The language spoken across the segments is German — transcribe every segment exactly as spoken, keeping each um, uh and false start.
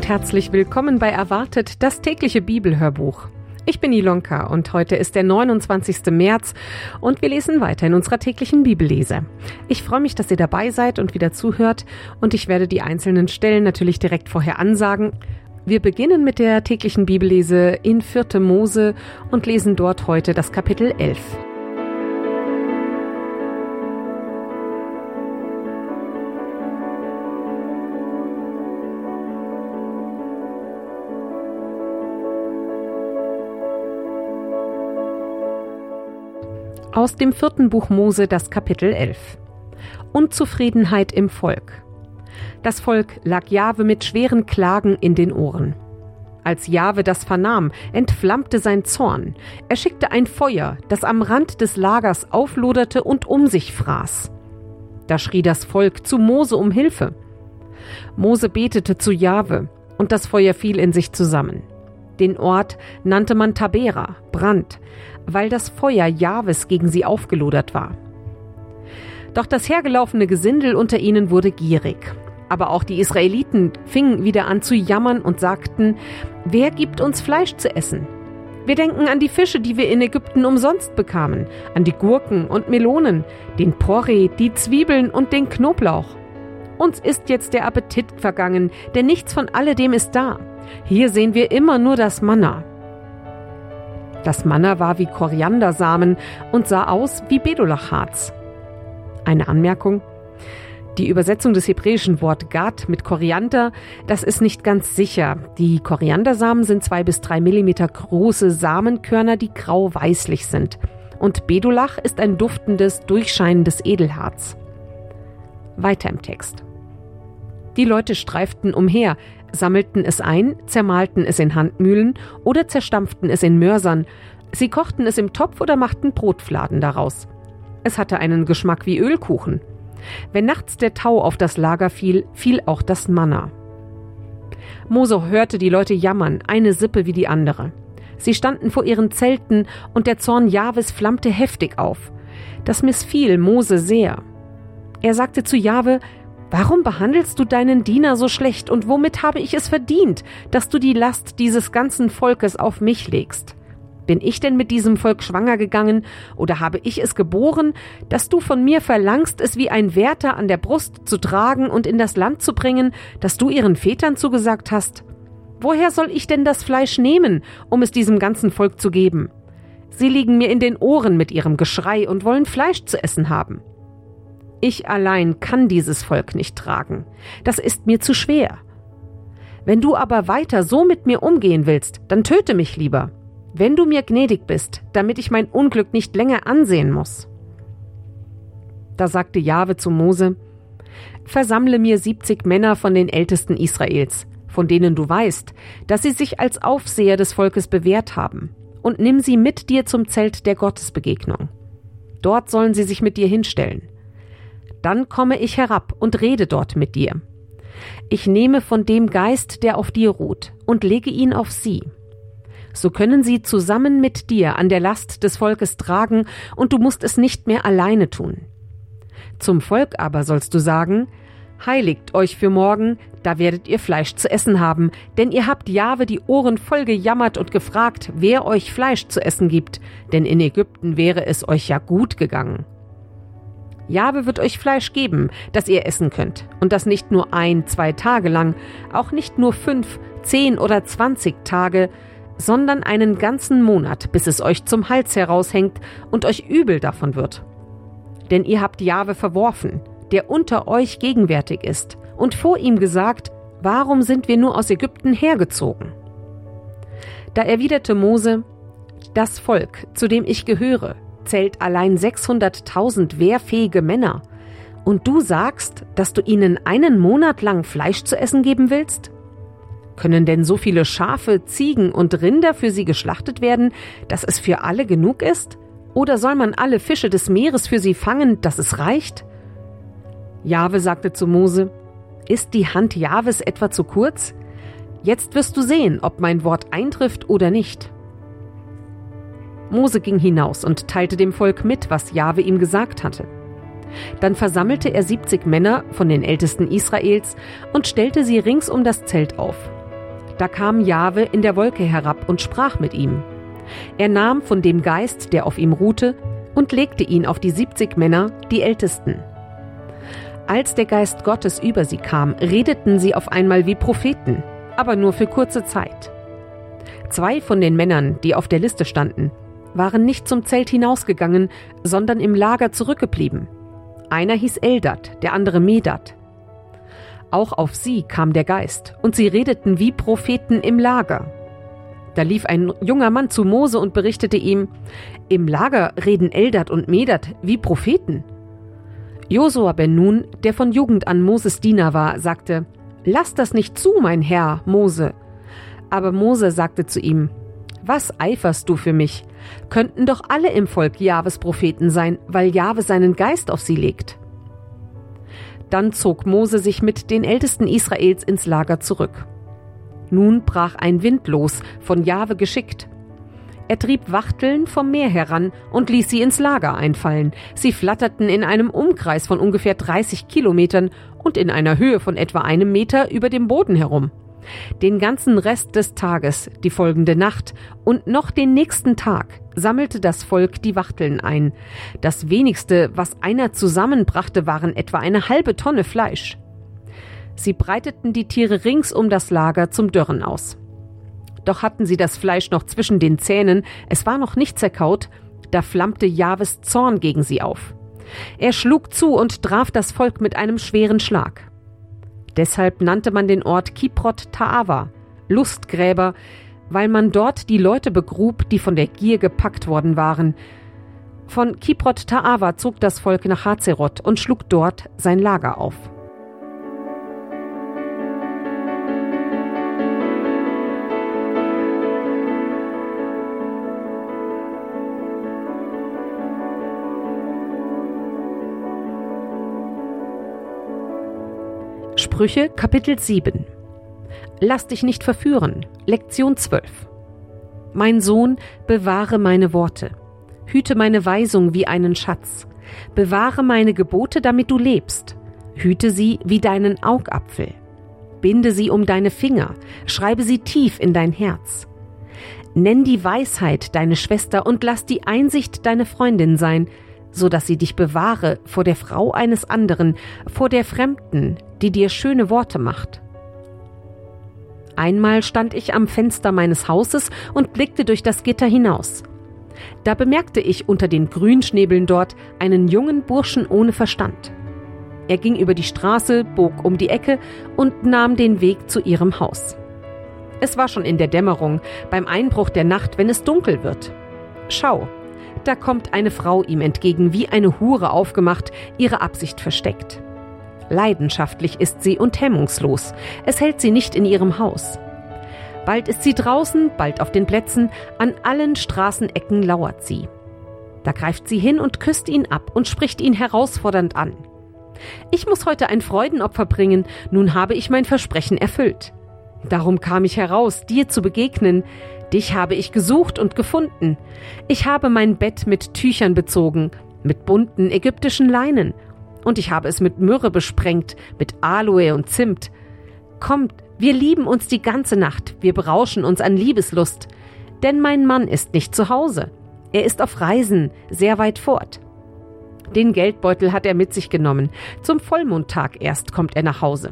und herzlich willkommen bei Erwartet, das tägliche Bibelhörbuch. Ich bin Ilonka und heute ist der neunundzwanzigsten März und wir lesen weiter in unserer täglichen Bibellese. Ich freue mich, dass ihr dabei seid und wieder zuhört und ich werde die einzelnen Stellen natürlich direkt vorher ansagen. Wir beginnen mit der täglichen Bibellese in vierte Mose und lesen dort heute das Kapitel elf. Aus dem vierten Buch Mose, das Kapitel elf. Unzufriedenheit im Volk. Das Volk lag Jahwe mit schweren Klagen in den Ohren. Als Jahwe das vernahm, entflammte sein Zorn. Er schickte ein Feuer, das am Rand des Lagers aufloderte und um sich fraß. Da schrie das Volk zu Mose um Hilfe. Mose betete zu Jahwe, und das Feuer fiel in sich zusammen. Den Ort nannte man Tabera, Brand, weil das Feuer Jahwes gegen sie aufgelodert war. Doch das hergelaufene Gesindel unter ihnen wurde gierig. Aber auch die Israeliten fingen wieder an zu jammern und sagten, wer gibt uns Fleisch zu essen? Wir denken an die Fische, die wir in Ägypten umsonst bekamen, an die Gurken und Melonen, den Porree, die Zwiebeln und den Knoblauch. Uns ist jetzt der Appetit vergangen, denn nichts von alledem ist da. Hier sehen wir immer nur das Manna. Das Manna war wie Koriandersamen und sah aus wie Bedolachharz. Eine Anmerkung: Die Übersetzung des hebräischen Wort Gad mit Koriander, das ist nicht ganz sicher. Die Koriandersamen sind zwei bis drei Millimeter große Samenkörner, die grau-weißlich sind. Und Bedolach ist ein duftendes, durchscheinendes Edelharz. Weiter im Text. Die Leute streiften umher, sammelten es ein, zermahlten es in Handmühlen oder zerstampften es in Mörsern. Sie kochten es im Topf oder machten Brotfladen daraus. Es hatte einen Geschmack wie Ölkuchen. Wenn nachts der Tau auf das Lager fiel, fiel auch das Manna. Mose hörte die Leute jammern, eine Sippe wie die andere. Sie standen vor ihren Zelten und der Zorn Jahwes flammte heftig auf. Das missfiel Mose sehr. Er sagte zu Jahwe: Warum behandelst du deinen Diener so schlecht und womit habe ich es verdient, dass du die Last dieses ganzen Volkes auf mich legst? Bin ich denn mit diesem Volk schwanger gegangen oder habe ich es geboren, dass du von mir verlangst, es wie ein Wärter an der Brust zu tragen und in das Land zu bringen, das du ihren Vätern zugesagt hast? Woher soll ich denn das Fleisch nehmen, um es diesem ganzen Volk zu geben? Sie liegen mir in den Ohren mit ihrem Geschrei und wollen Fleisch zu essen haben. Ich allein kann dieses Volk nicht tragen. Das ist mir zu schwer. Wenn du aber weiter so mit mir umgehen willst, dann töte mich lieber. Wenn du mir gnädig bist, damit ich mein Unglück nicht länger ansehen muss. Da sagte Jahwe zu Mose: Versammle mir siebzig Männer von den Ältesten Israels, von denen du weißt, dass sie sich als Aufseher des Volkes bewährt haben, und nimm sie mit dir zum Zelt der Gottesbegegnung. Dort sollen sie sich mit dir hinstellen. Dann komme ich herab und rede dort mit dir. Ich nehme von dem Geist, der auf dir ruht, und lege ihn auf sie. So können sie zusammen mit dir an der Last des Volkes tragen, und du musst es nicht mehr alleine tun. Zum Volk aber sollst du sagen: Heiligt euch für morgen, da werdet ihr Fleisch zu essen haben, denn ihr habt Jahwe die Ohren voll gejammert und gefragt, wer euch Fleisch zu essen gibt, denn in Ägypten wäre es euch ja gut gegangen. Jahwe wird euch Fleisch geben, das ihr essen könnt, und das nicht nur ein, zwei Tage lang, auch nicht nur fünf, zehn oder zwanzig Tage, sondern einen ganzen Monat, bis es euch zum Hals heraushängt und euch übel davon wird. Denn ihr habt Jahwe verworfen, der unter euch gegenwärtig ist, und vor ihm gesagt: Warum sind wir nur aus Ägypten hergezogen? Da erwiderte Mose: Das Volk, zu dem ich gehöre, zählt allein sechshunderttausend wehrfähige Männer. Und du sagst, dass du ihnen einen Monat lang Fleisch zu essen geben willst? Können denn so viele Schafe, Ziegen und Rinder für sie geschlachtet werden, dass es für alle genug ist? Oder soll man alle Fische des Meeres für sie fangen, dass es reicht? Jahwe sagte zu Mose: Ist die Hand Jahwes etwa zu kurz? Jetzt wirst du sehen, ob mein Wort eintrifft oder nicht. Mose ging hinaus und teilte dem Volk mit, was Jahwe ihm gesagt hatte. Dann versammelte er siebzig Männer von den Ältesten Israels und stellte sie rings um das Zelt auf. Da kam Jahwe in der Wolke herab und sprach mit ihm. Er nahm von dem Geist, der auf ihm ruhte, und legte ihn auf die siebzig Männer, die Ältesten. Als der Geist Gottes über sie kam, redeten sie auf einmal wie Propheten, aber nur für kurze Zeit. Zwei von den Männern, die auf der Liste standen, waren nicht zum Zelt hinausgegangen, sondern im Lager zurückgeblieben. Einer hieß Eldad, der andere Medad. Auch auf sie kam der Geist, und sie redeten wie Propheten im Lager. Da lief ein junger Mann zu Mose und berichtete ihm: Im Lager reden Eldad und Medad wie Propheten. Josua ben Nun, der von Jugend an Moses Diener war, sagte: Lass das nicht zu, mein Herr, Mose. Aber Mose sagte zu ihm: Was eiferst du für mich? Könnten doch alle im Volk Jahwes Propheten sein, weil Jahwe seinen Geist auf sie legt. Dann zog Mose sich mit den Ältesten Israels ins Lager zurück. Nun brach ein Wind los, von Jahwe geschickt. Er trieb Wachteln vom Meer heran und ließ sie ins Lager einfallen. Sie flatterten in einem Umkreis von ungefähr dreißig Kilometern und in einer Höhe von etwa einem Meter über dem Boden herum. Den ganzen Rest des Tages, die folgende Nacht und noch den nächsten Tag sammelte das Volk die Wachteln ein. Das wenigste, was einer zusammenbrachte, waren etwa eine halbe Tonne Fleisch. Sie breiteten die Tiere rings um das Lager zum Dörren aus. Doch hatten sie das Fleisch noch zwischen den Zähnen, es war noch nicht zerkaut, da flammte Jahwes Zorn gegen sie auf. Er schlug zu und traf das Volk mit einem schweren Schlag. Deshalb nannte man den Ort Kibrot Ta'ava, Lustgräber, weil man dort die Leute begrub, die von der Gier gepackt worden waren. Von Kibrot Ta'ava zog das Volk nach Hazeroth und schlug dort sein Lager auf. Sprüche, Kapitel sieben. Lass dich nicht verführen. Lektion zwölf. Mein Sohn, bewahre meine Worte. Hüte meine Weisung wie einen Schatz. Bewahre meine Gebote, damit du lebst. Hüte sie wie deinen Augapfel. Binde sie um deine Finger. Schreibe sie tief in dein Herz. Nenn die Weisheit deine Schwester und lass die Einsicht deine Freundin sein, so dass sie dich bewahre vor der Frau eines anderen, vor der Fremden, die dir schöne Worte macht. Einmal stand ich am Fenster meines Hauses und blickte durch das Gitter hinaus. Da bemerkte ich unter den Grünschnäbeln dort einen jungen Burschen ohne Verstand. Er ging über die Straße, bog um die Ecke und nahm den Weg zu ihrem Haus. Es war schon in der Dämmerung, beim Einbruch der Nacht, wenn es dunkel wird. Schau, da kommt eine Frau ihm entgegen, wie eine Hure aufgemacht, ihre Absicht versteckt. Leidenschaftlich ist sie und hemmungslos. Es hält sie nicht in ihrem Haus. Bald ist sie draußen, bald auf den Plätzen, an allen Straßenecken lauert sie. Da greift sie hin und küsst ihn ab und spricht ihn herausfordernd an. Ich muss heute ein Freudenopfer bringen, nun habe ich mein Versprechen erfüllt. Darum kam ich heraus, dir zu begegnen. Dich habe ich gesucht und gefunden. Ich habe mein Bett mit Tüchern bezogen, mit bunten ägyptischen Leinen. Und ich habe es mit Myrrhe besprengt, mit Aloe und Zimt. Kommt, wir lieben uns die ganze Nacht, wir berauschen uns an Liebeslust. Denn mein Mann ist nicht zu Hause. Er ist auf Reisen, sehr weit fort. Den Geldbeutel hat er mit sich genommen. Zum Vollmondtag erst kommt er nach Hause.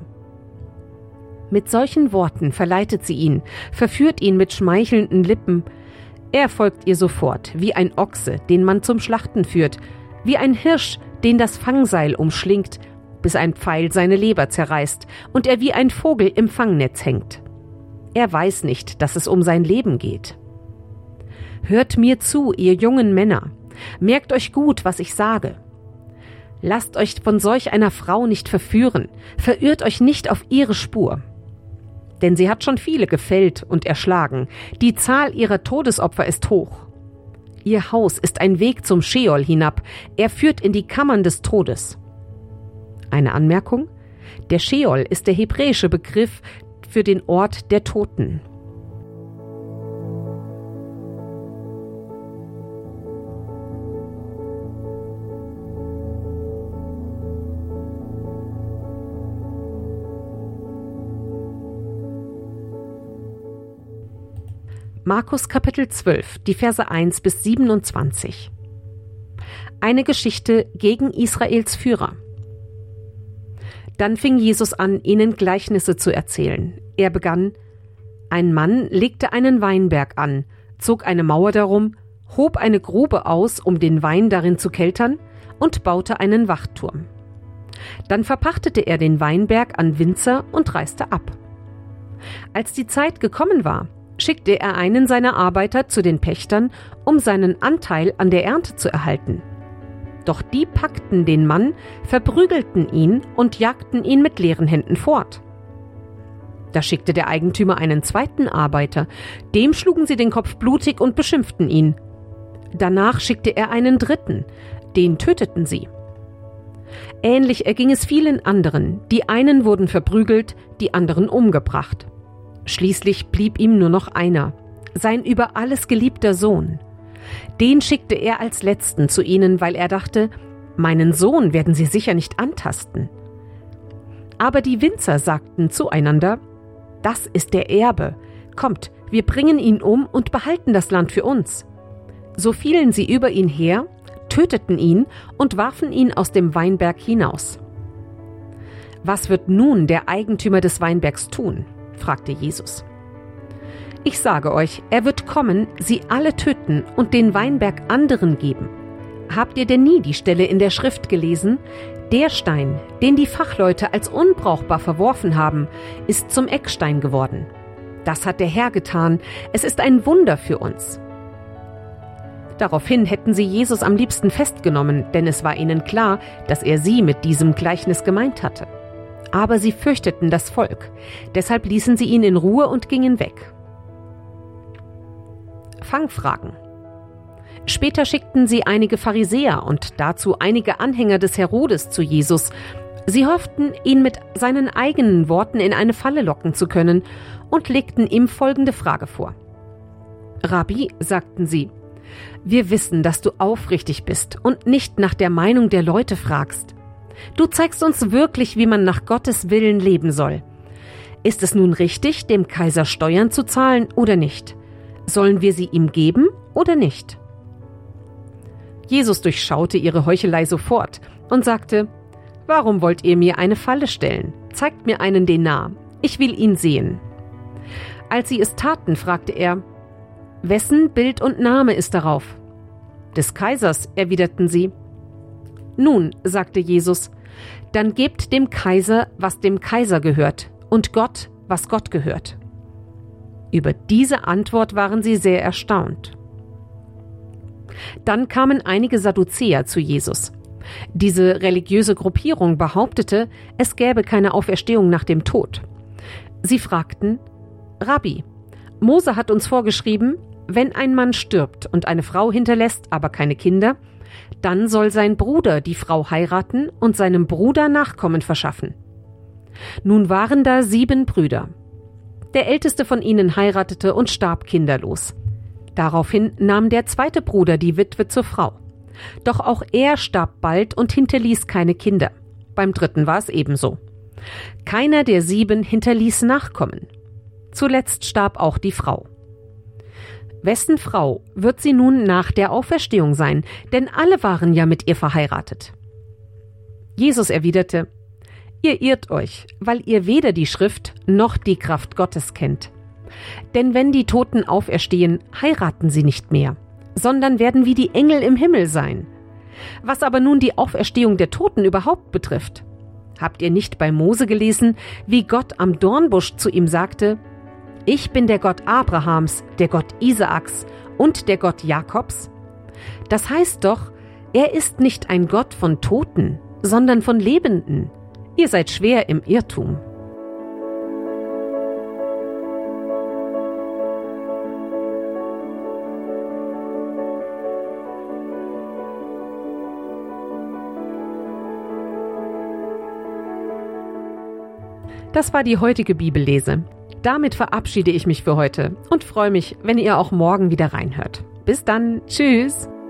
Mit solchen Worten verleitet sie ihn, verführt ihn mit schmeichelnden Lippen. Er folgt ihr sofort, wie ein Ochse, den man zum Schlachten führt, wie ein Hirsch, den das Fangseil umschlingt, bis ein Pfeil seine Leber zerreißt und er wie ein Vogel im Fangnetz hängt. Er weiß nicht, dass es um sein Leben geht. Hört mir zu, ihr jungen Männer, merkt euch gut, was ich sage. Lasst euch von solch einer Frau nicht verführen, verirrt euch nicht auf ihre Spur. Denn sie hat schon viele gefällt und erschlagen, die Zahl ihrer Todesopfer ist hoch. Ihr Haus ist ein Weg zum Scheol hinab, er führt in die Kammern des Todes. Eine Anmerkung: Der Scheol ist der hebräische Begriff für den Ort der Toten. Markus Kapitel zwölf, die Verse eins bis siebenundzwanzig. Eine Geschichte gegen Israels Führer. Dann fing Jesus an, ihnen Gleichnisse zu erzählen. Er begann: Ein Mann legte einen Weinberg an, zog eine Mauer darum, hob eine Grube aus, um den Wein darin zu keltern, und baute einen Wachturm. Dann verpachtete er den Weinberg an Winzer und reiste ab. Als die Zeit gekommen war, schickte er einen seiner Arbeiter zu den Pächtern, um seinen Anteil an der Ernte zu erhalten. Doch die packten den Mann, verprügelten ihn und jagten ihn mit leeren Händen fort. Da schickte der Eigentümer einen zweiten Arbeiter, dem schlugen sie den Kopf blutig und beschimpften ihn. Danach schickte er einen dritten, den töteten sie. Ähnlich erging es vielen anderen, die einen wurden verprügelt, die anderen umgebracht. Schließlich blieb ihm nur noch einer, sein über alles geliebter Sohn. Den schickte er als Letzten zu ihnen, weil er dachte, meinen Sohn werden sie sicher nicht antasten. Aber die Winzer sagten zueinander: Das ist der Erbe. Kommt, wir bringen ihn um und behalten das Land für uns. So fielen sie über ihn her, töteten ihn und warfen ihn aus dem Weinberg hinaus. Was wird nun der Eigentümer des Weinbergs tun? Fragte Jesus. Ich sage euch, er wird kommen, sie alle töten und den Weinberg anderen geben. Habt ihr denn nie die Stelle in der Schrift gelesen? Der Stein, den die Fachleute als unbrauchbar verworfen haben, ist zum Eckstein geworden. Das hat der Herr getan. Es ist ein Wunder für uns. Daraufhin hätten sie Jesus am liebsten festgenommen, denn es war ihnen klar, dass er sie mit diesem Gleichnis gemeint hatte. Aber sie fürchteten das Volk. Deshalb ließen sie ihn in Ruhe und gingen weg. Fangfragen. Später schickten sie einige Pharisäer und dazu einige Anhänger des Herodes zu Jesus. Sie hofften, ihn mit seinen eigenen Worten in eine Falle locken zu können und legten ihm folgende Frage vor. Rabbi, sagten sie, wir wissen, dass du aufrichtig bist und nicht nach der Meinung der Leute fragst. Du zeigst uns wirklich, wie man nach Gottes Willen leben soll. Ist es nun richtig, dem Kaiser Steuern zu zahlen oder nicht? Sollen wir sie ihm geben oder nicht? Jesus durchschaute ihre Heuchelei sofort und sagte: Warum wollt ihr mir eine Falle stellen? Zeigt mir einen Denar, ich will ihn sehen. Als sie es taten, fragte er: Wessen Bild und Name ist darauf? Des Kaisers, erwiderten sie. Nun, sagte Jesus, dann gebt dem Kaiser, was dem Kaiser gehört, und Gott, was Gott gehört. Über diese Antwort waren sie sehr erstaunt. Dann kamen einige Sadduzäer zu Jesus. Diese religiöse Gruppierung behauptete, es gäbe keine Auferstehung nach dem Tod. Sie fragten: Rabbi, Mose hat uns vorgeschrieben, wenn ein Mann stirbt und eine Frau hinterlässt, aber keine Kinder, dann soll sein Bruder die Frau heiraten und seinem Bruder Nachkommen verschaffen. Nun waren da sieben Brüder. Der älteste von ihnen heiratete und starb kinderlos. Daraufhin nahm der zweite Bruder die Witwe zur Frau. Doch auch er starb bald und hinterließ keine Kinder. Beim dritten war es ebenso. Keiner der sieben hinterließ Nachkommen. Zuletzt starb auch die Frau. Wessen Frau wird sie nun nach der Auferstehung sein? Denn alle waren ja mit ihr verheiratet. Jesus erwiderte: Ihr irrt euch, weil ihr weder die Schrift noch die Kraft Gottes kennt. Denn wenn die Toten auferstehen, heiraten sie nicht mehr, sondern werden wie die Engel im Himmel sein. Was aber nun die Auferstehung der Toten überhaupt betrifft, habt ihr nicht bei Mose gelesen, wie Gott am Dornbusch zu ihm sagte: Ich bin der Gott Abrahams, der Gott Isaaks und der Gott Jakobs? Das heißt doch, er ist nicht ein Gott von Toten, sondern von Lebenden. Ihr seid schwer im Irrtum. Das war die heutige Bibellese. Damit verabschiede ich mich für heute und freue mich, wenn ihr auch morgen wieder reinhört. Bis dann, tschüss!